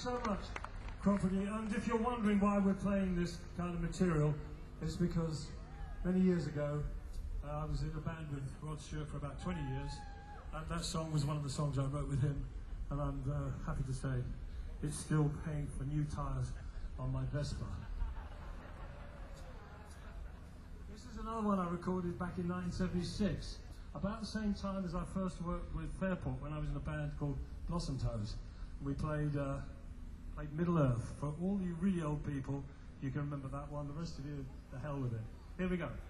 so much, Crawford. And if you're wondering why we're playing this kind of material, it's because many years ago I was in a band with Rod Stewart for about 20 years, and that song was one of the songs I wrote with him, and I'm happy to say it's still paying for new tyres on my Vespa. This is another one I recorded back in 1976, about the same time as I first worked with Fairport when I was in a band called Blossom Toes. We played Middle Earth. For all you really old people, you can remember that one. The rest of you, the hell with it. Here we go.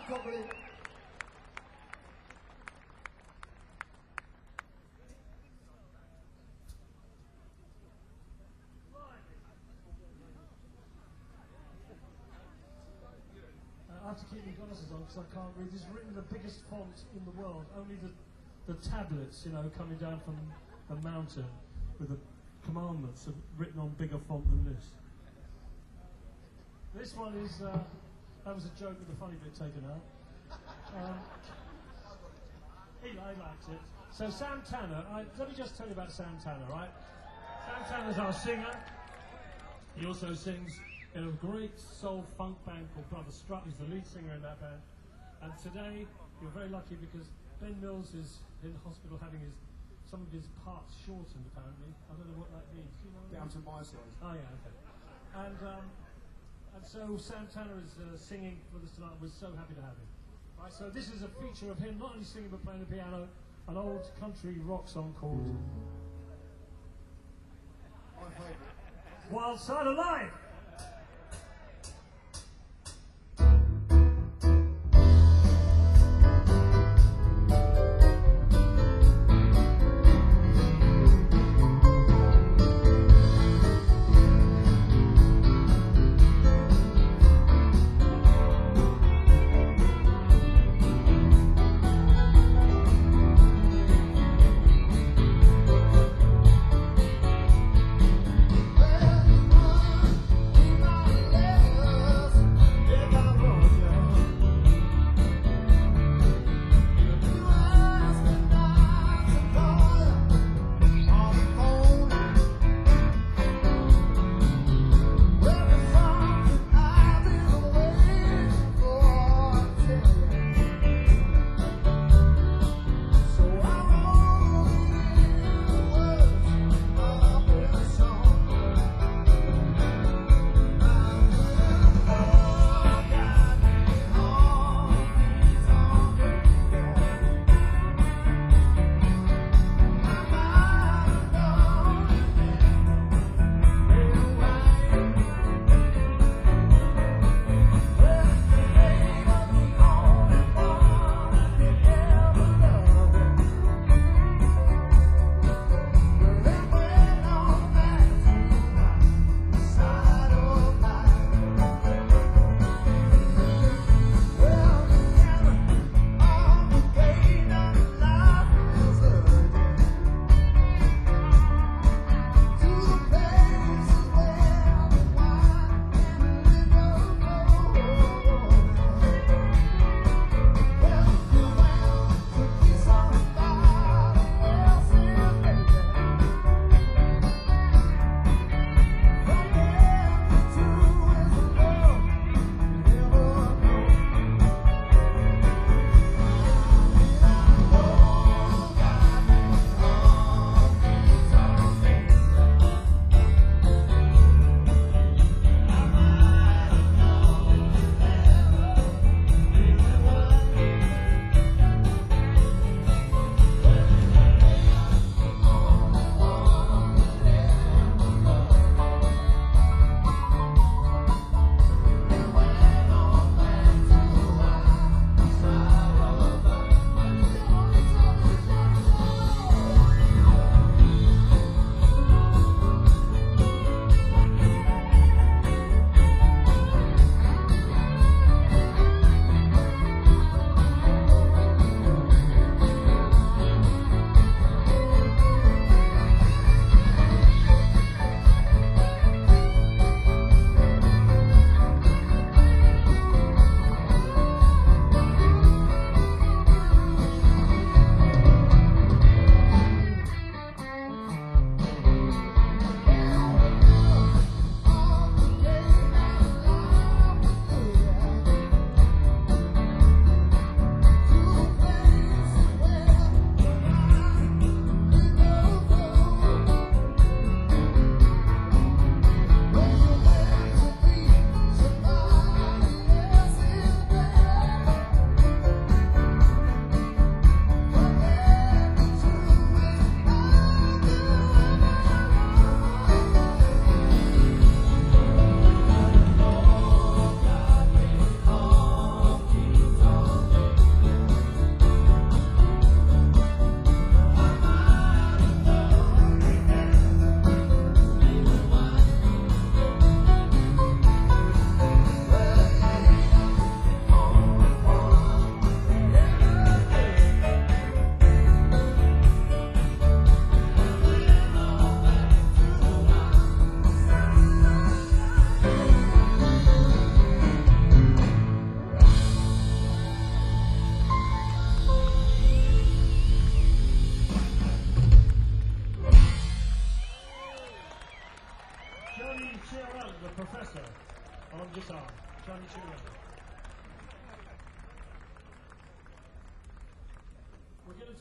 properly. I have to keep my glasses on because I can't read. This is written the biggest font in the world. Only the tablets, you know, coming down from the mountain with the commandments are written on bigger font than this. This one is, that was a joke with the funny bit taken out. Eli liked it. So Sam Tanner, let me just tell you about Sam Tanner, right? Sam Tanner's our singer. He also sings in a great soul funk band called Brother Strut. He's the lead singer in that band. And today, you're very lucky because Ben Mills is in the hospital having some of his parts shortened, apparently. I don't know what that means. Do you know? Down to my size. Oh, yeah, okay. And so Sam Tanner is singing for us tonight. We're so happy to have him. Right, so this is a feature of him not only singing but playing the piano, an old country rock song called My favourite. Wild Side of Life.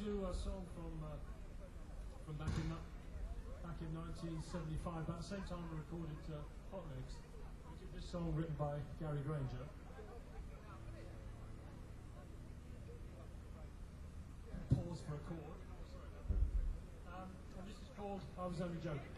do a song from back in 1975, about the same time we recorded Hot Legs. We did this song written by Gary Granger. Pause for a chord. And this is called I Was Only Joking.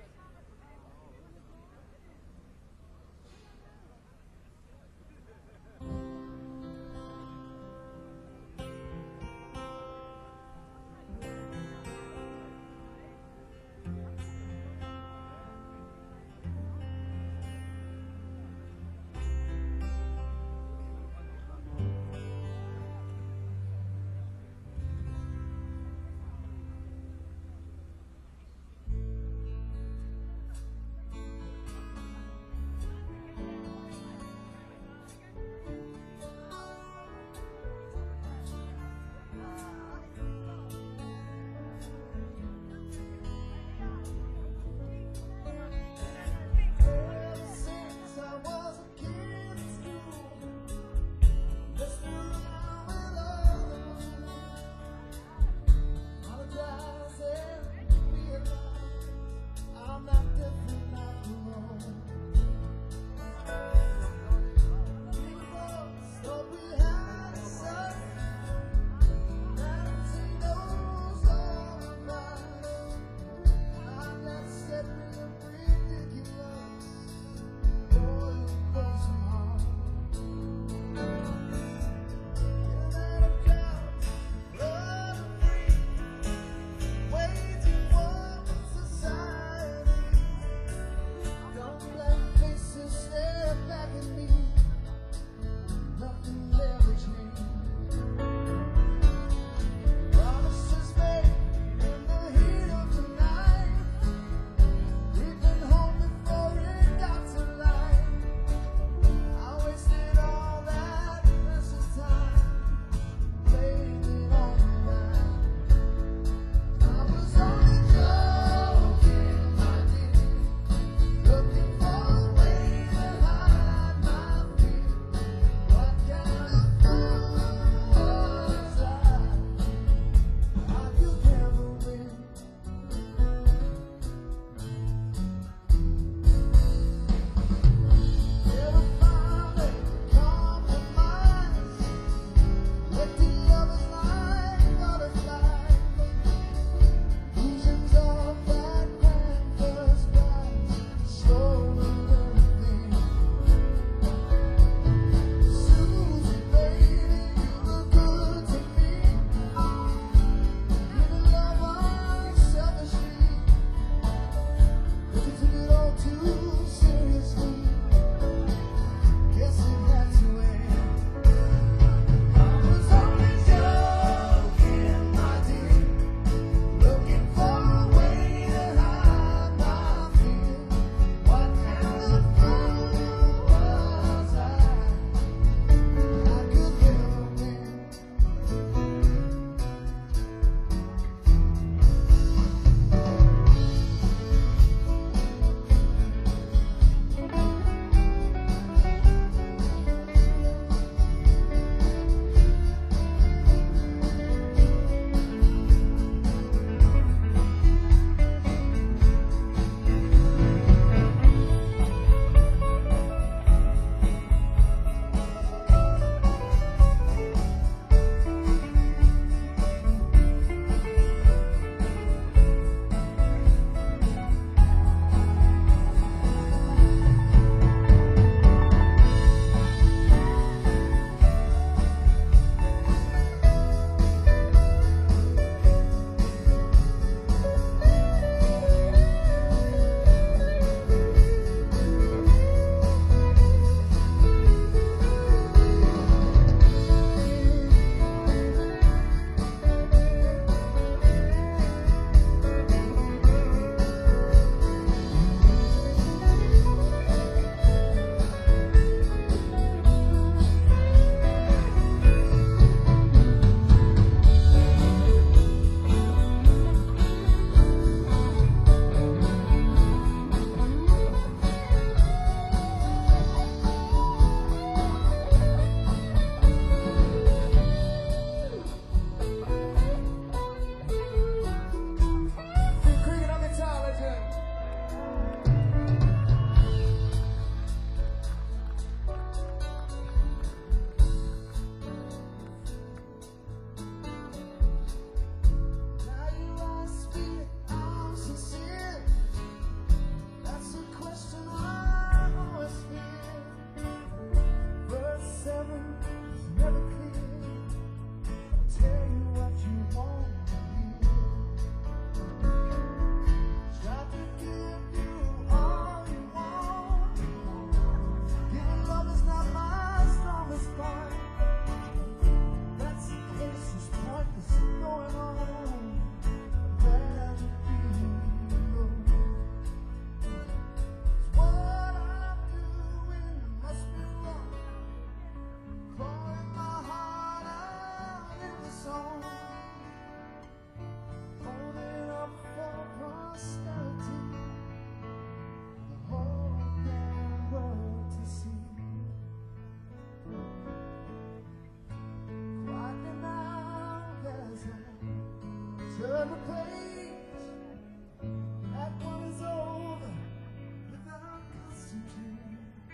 turn the page. That one is over without concentrating.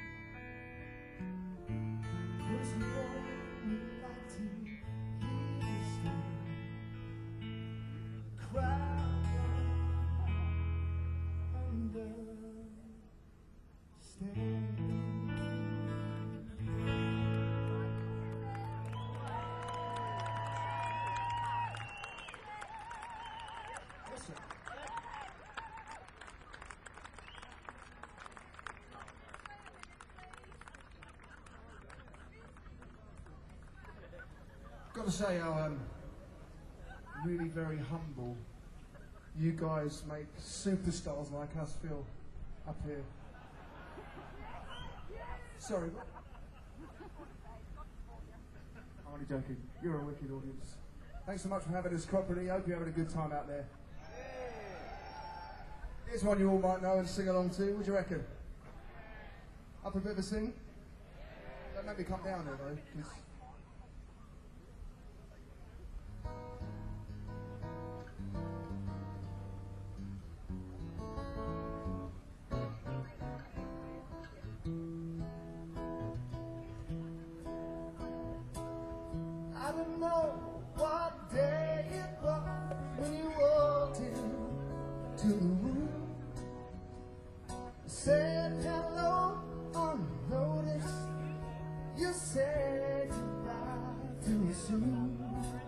There's no one like to hear this story. Crowd Got to say how really very humble you guys make superstars like us feel up here. Sorry, but I'm only joking. You're a wicked audience. Thanks so much for having us, Cropperty. Hope you're having a good time out there. Here's one you all might know and sing along to. What do you reckon? Up a bit of a sing? Don't make me come down there though, 'cause I don't know what day it was when you walked into the room. Said hello unnoticed. You said goodbye too soon.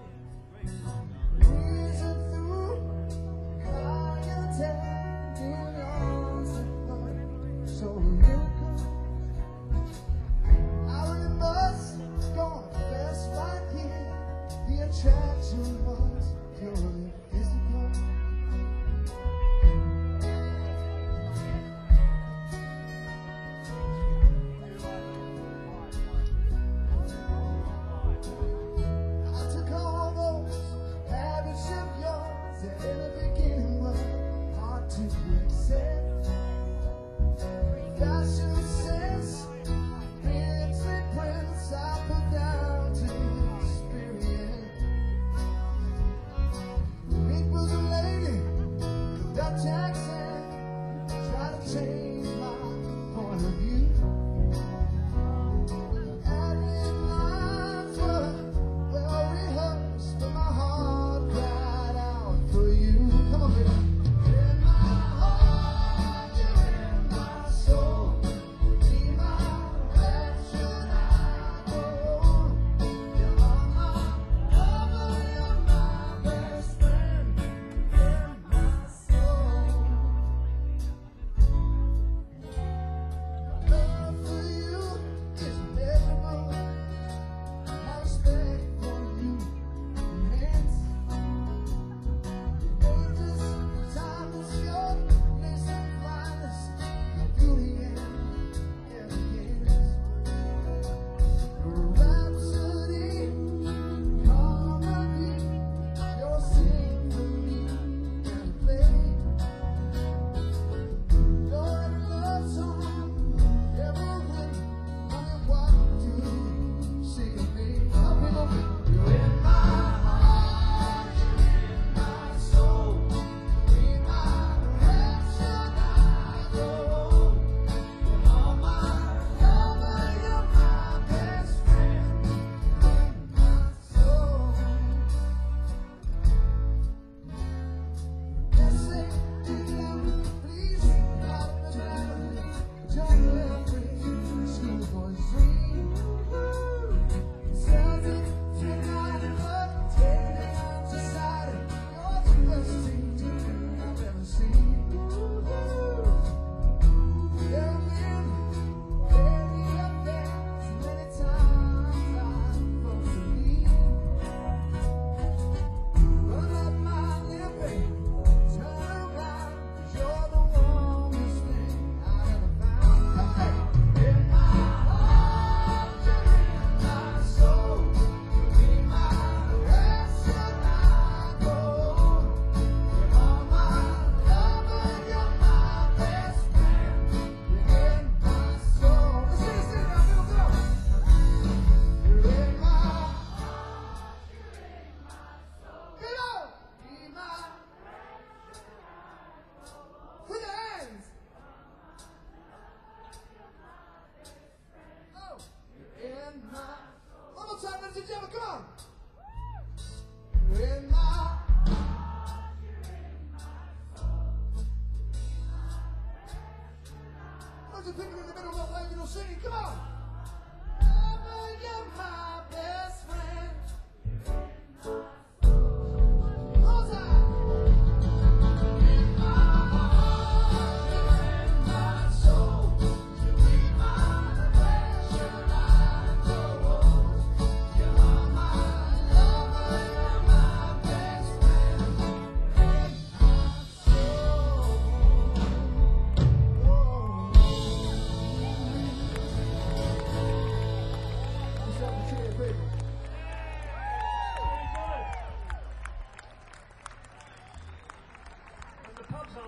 Reason through higher than in arms of love. So look up. I really must confess right here, the attraction was purely physical. I took all those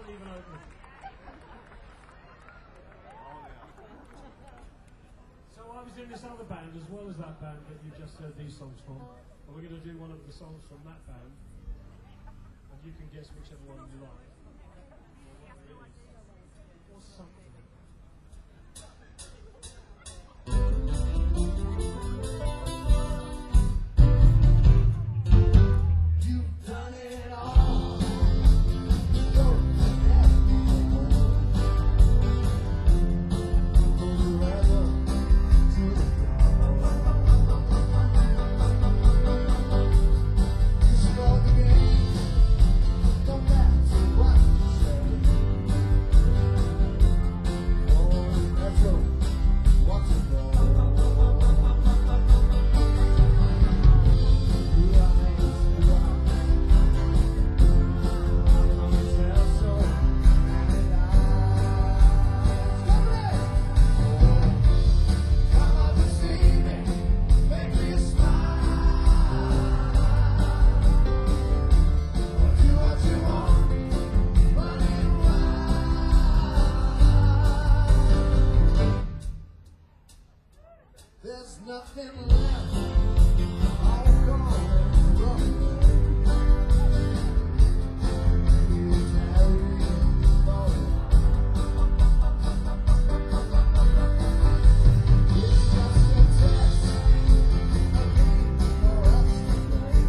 even open. So I was in this other band as well as that band that you just heard these songs from. And we're going to do one of the songs from that band. And you can guess whichever one you like. Or something. You've done it all. There's nothing left. All gone and run. You carry it forward. It's just a test, a game for us to play.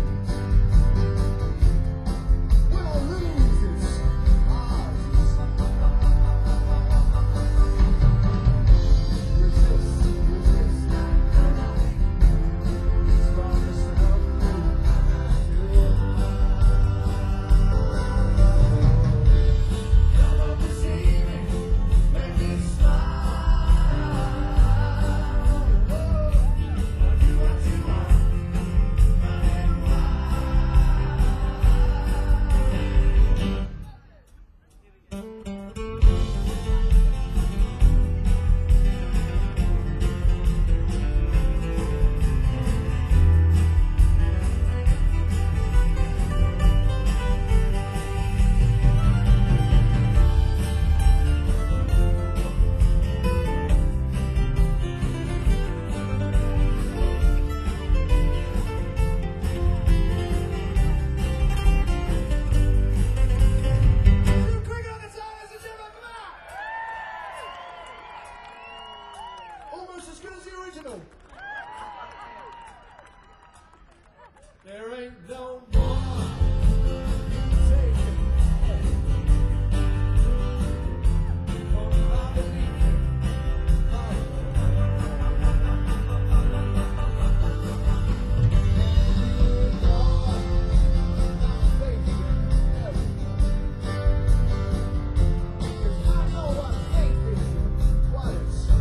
Win or lose, it's ours. Resist, resist. Almost as good as the original. There ain't no more taking from my belief. I know what faith is, what it's.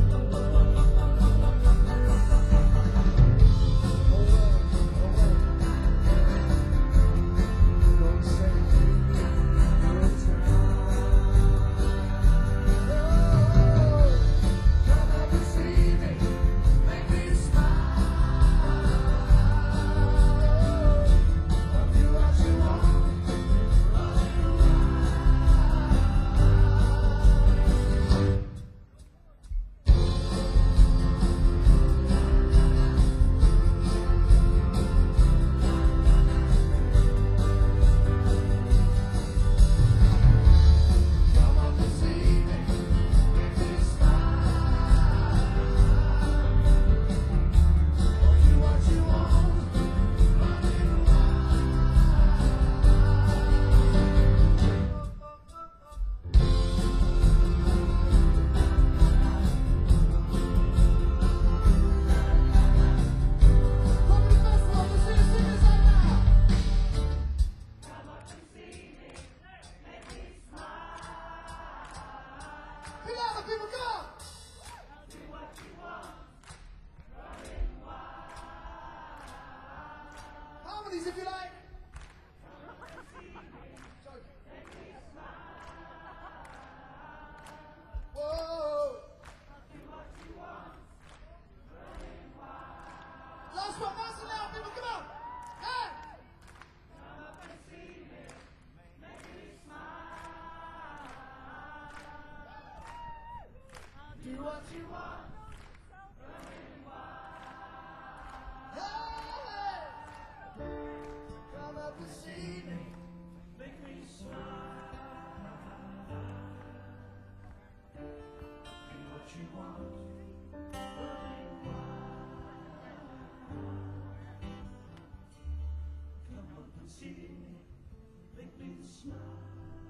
If you like. Whoa. Last one, nice and loud, people, come on. Hey. Come up and see me, make me smile. Do what you want, running wild. Come up and see me, make me smile.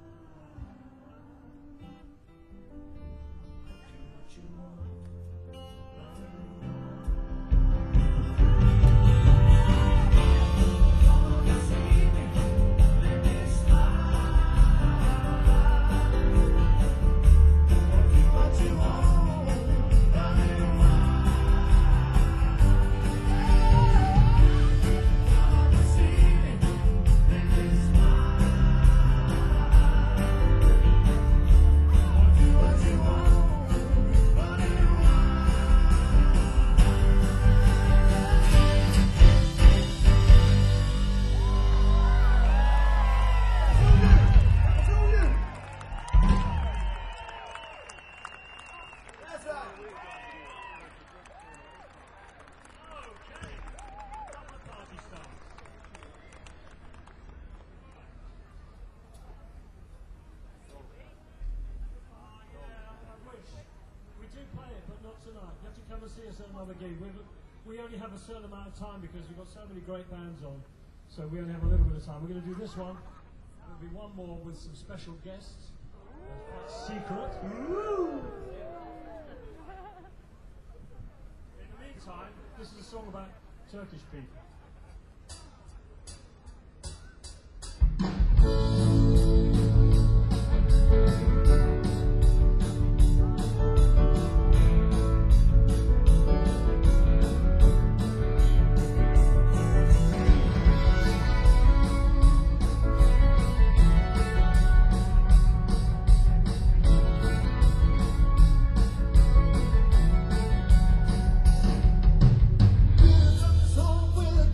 Do what you want, running wild. Come and see us at another gig. We only have a certain amount of time because we've got so many great bands on, so we only have a little bit of time. We're going to do this one. There'll be one more with some special guests. That's secret. In the meantime, this is a song about Turkish people. Song with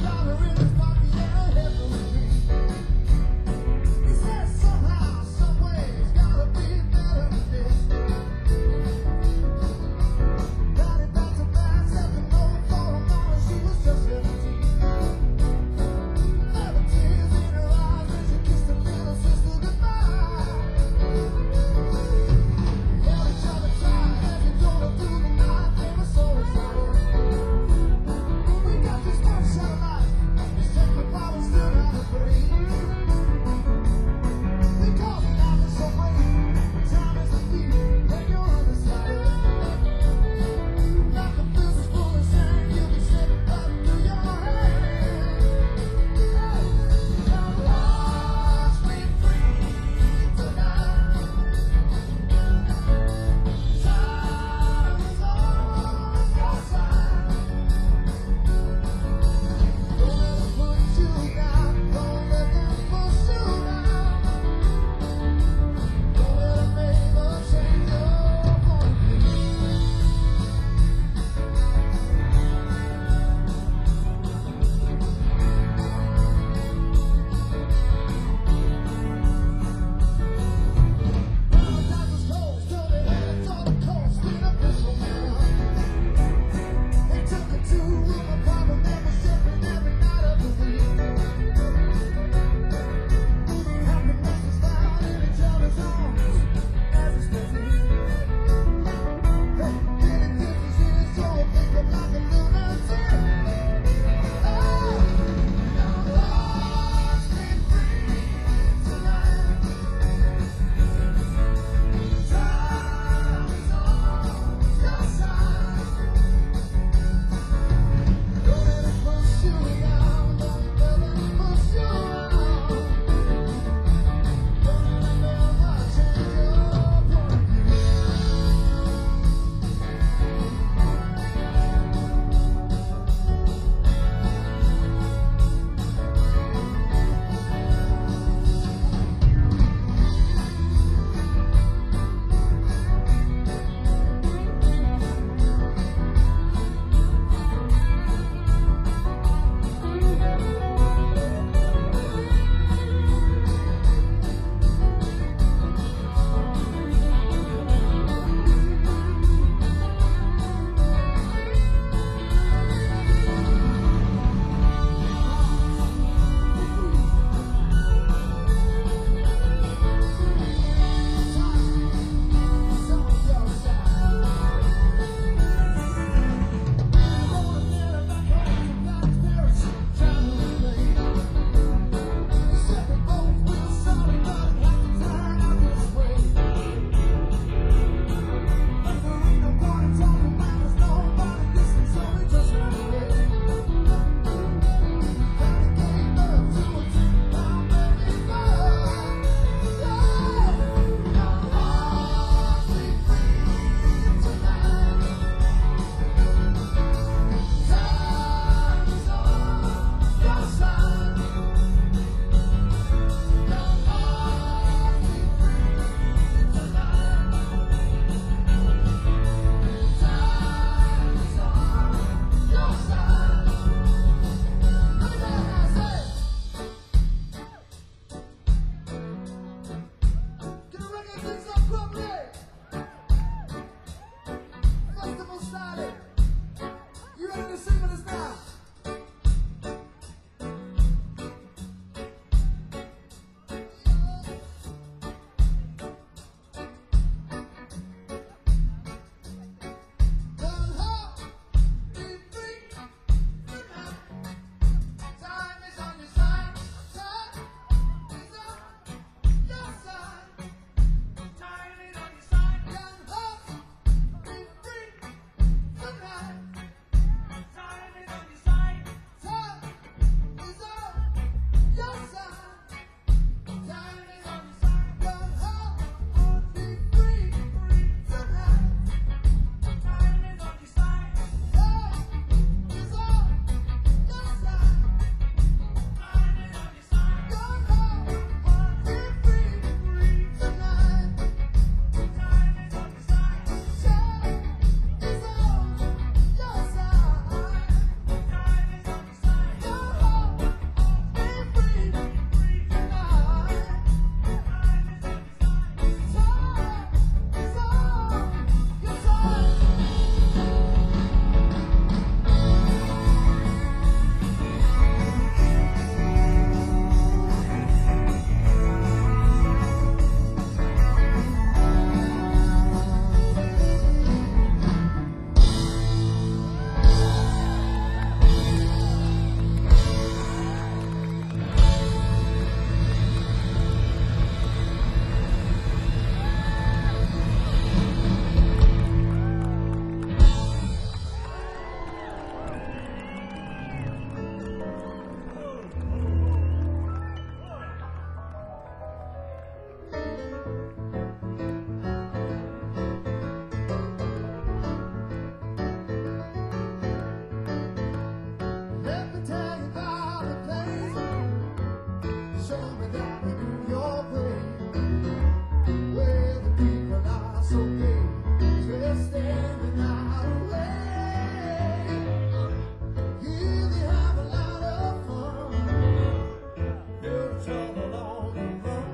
show me that we do your way. Where the people are so gay, twisting the night away. Here they have a lot of fun, little trouble on the run.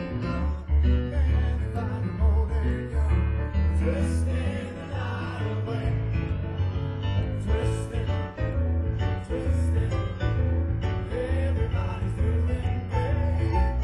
Can't find the morning young, twisting the night away. Twisting, twisting, everybody's doing great.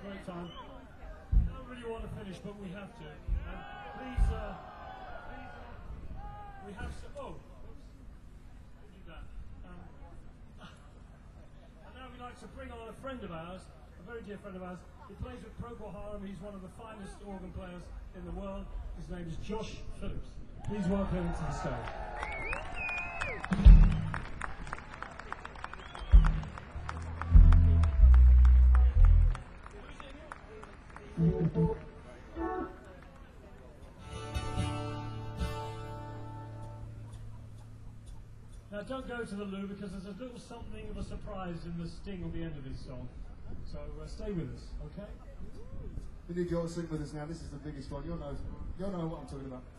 great time. I don't really want to finish, but we have to. Please, we have some. Oh, oops. Who did that? And now we'd like to bring on a friend of ours, a very dear friend of ours. He plays with Procol Harum. He's one of the finest organ players in the world. His name is Josh Phillips. Please welcome him to the stage. Now don't go to the loo because there's a little something of a surprise in the sting on the end of this song. So stay with us, okay? We need you all to sing with us now. This is the biggest one. You'll know what I'm talking about.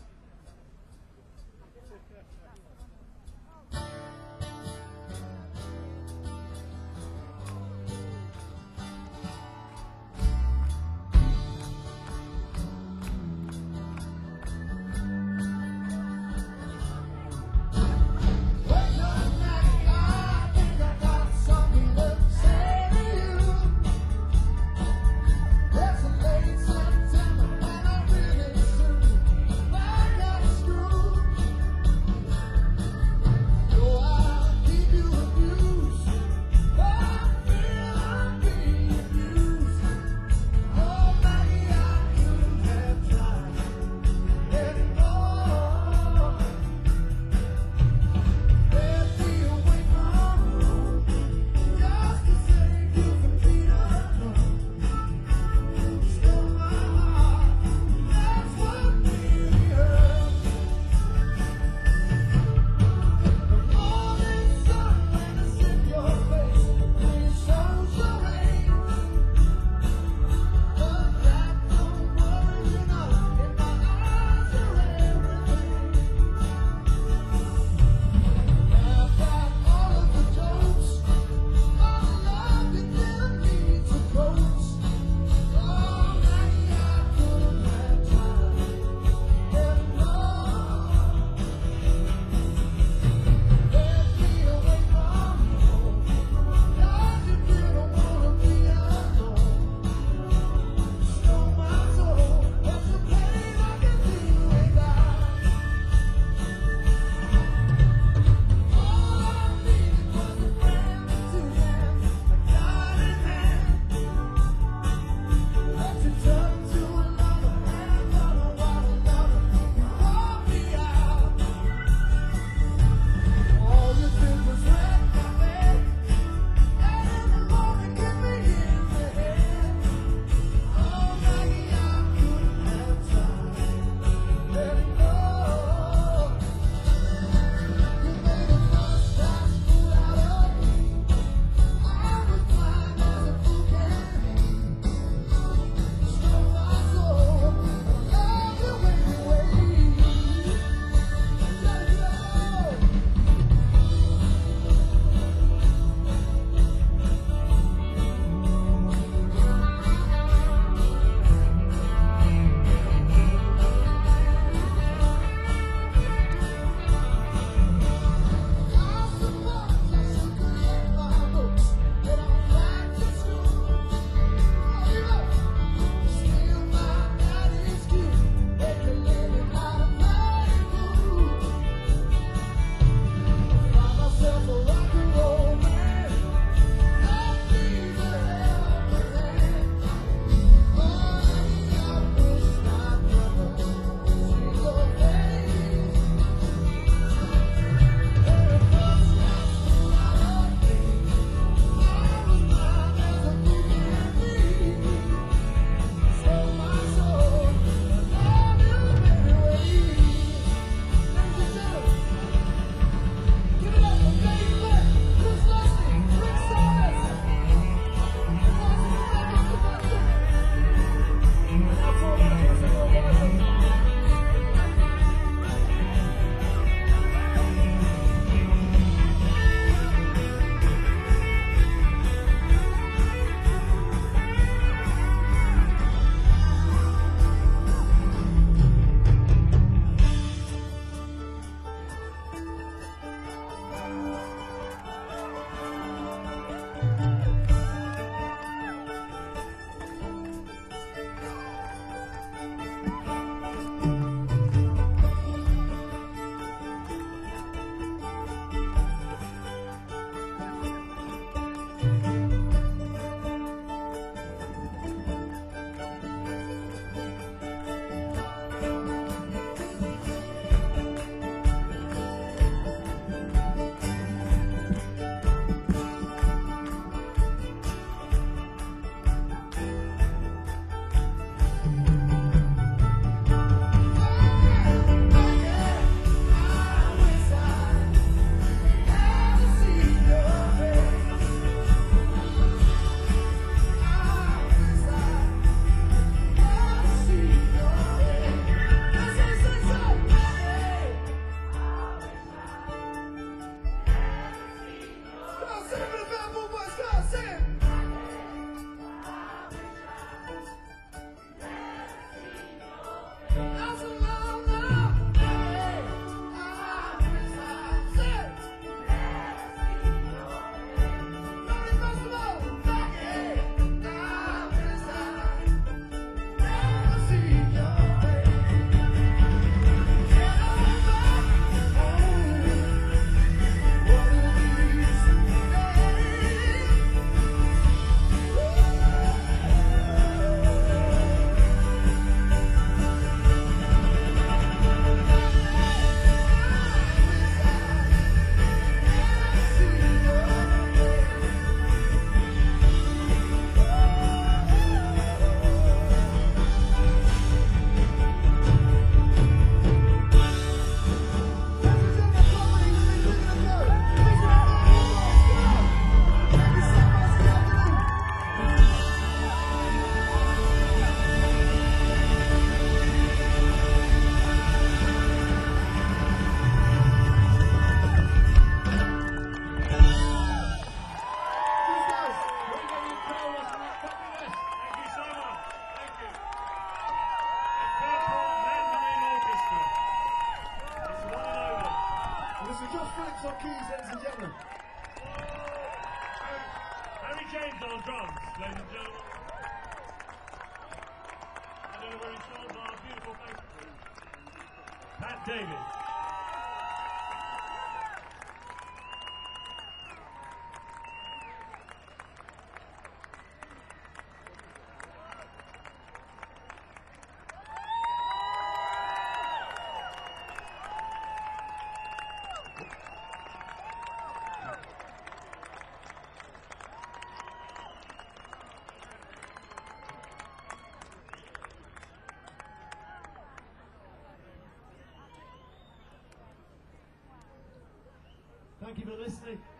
September and I really soon find out it's true. Phillips on keys, ladies and gentlemen. Harry James on drums, ladies and gentlemen. And then we're installed by our beautiful bass player, Pat Davis. Thank you for listening.